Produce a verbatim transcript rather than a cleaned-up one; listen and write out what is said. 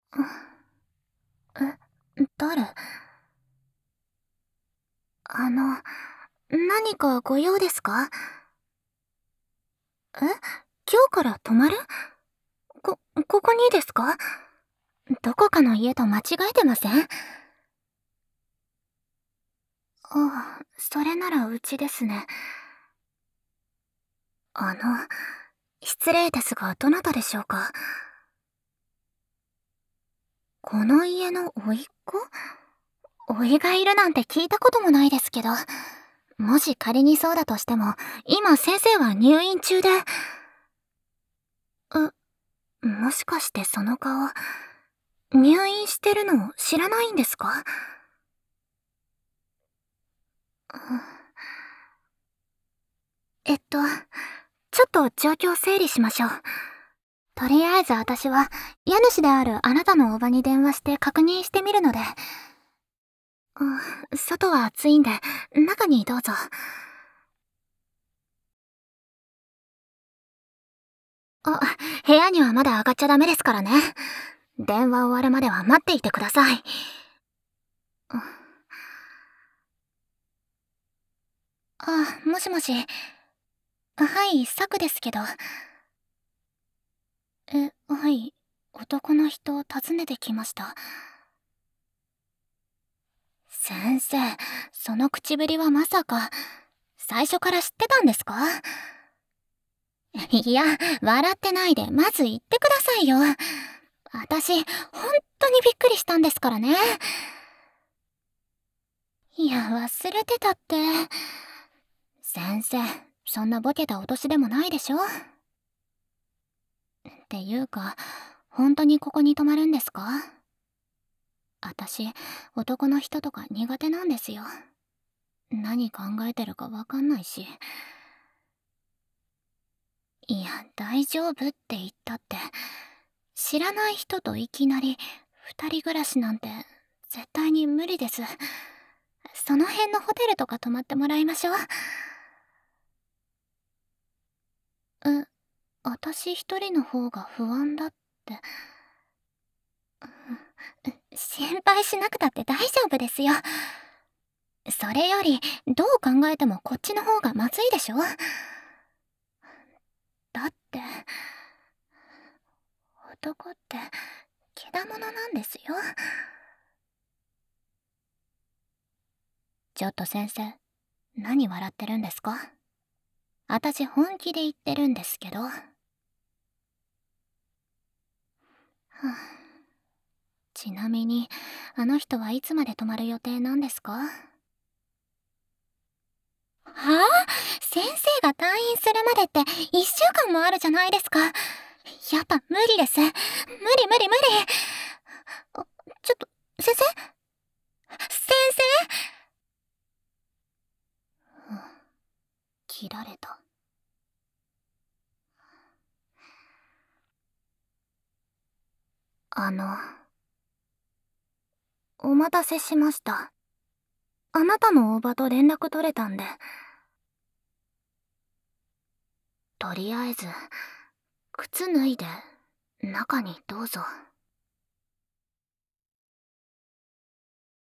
え、誰？あの、何かご用ですか？え？今日から泊まる？こ、ここにですか？どこかの家と間違えてません？ああ、それならうちですね。あの、失礼ですが、どなたでしょうか？この家の甥っ子？甥がいるなんて聞いたこともないですけど、もし仮にそうだとしても、今先生は入院中で。え、もしかしてその顔、入院してるの知らないんですか？えっと、ちょっと状況整理しましょう。とりあえず私は、家主であるあなたのおばに電話して確認してみるので。うん、外は暑いんで、中にどうぞ。あ、部屋にはまだ上がっちゃダメですからね。電話終わるまでは待っていてください。あ、もしもし。はい、サクですけど。え、はい。男の人訪ねてきました。先生、その口ぶりはまさか、最初から知ってたんですか？いや、笑ってないで、まず言ってくださいよ。私、本当にびっくりしたんですからね。いや、忘れてたって。先生、そんなボケたお年でもないでしょ？っていうか、本当にここに泊まるんですか？私、男の人とか苦手なんですよ。何考えてるかわかんないし。いや、大丈夫って言ったって、知らない人といきなり二人暮らしなんて絶対に無理です。その辺のホテルとか泊まってもらいましょう。え、私一人の方が不安だって。心配しなくたって大丈夫ですよ。それより、どう考えてもこっちの方がまずいでしょ？だって、男ってけだものなんですよ。ちょっと先生、何笑ってるんですか？私本気で言ってるんですけど。はあ、ちなみに、あの人はいつまで泊まる予定なんですか？はあ？先生が退院するまでっていっしゅうかんもあるじゃないですか。やっぱ無理です。無理無理無理。あ、ちょっと、先生？先生？切られた。あの、お待たせしました。あなたの大場と連絡取れたんで。とりあえず、靴脱いで、中にどうぞ。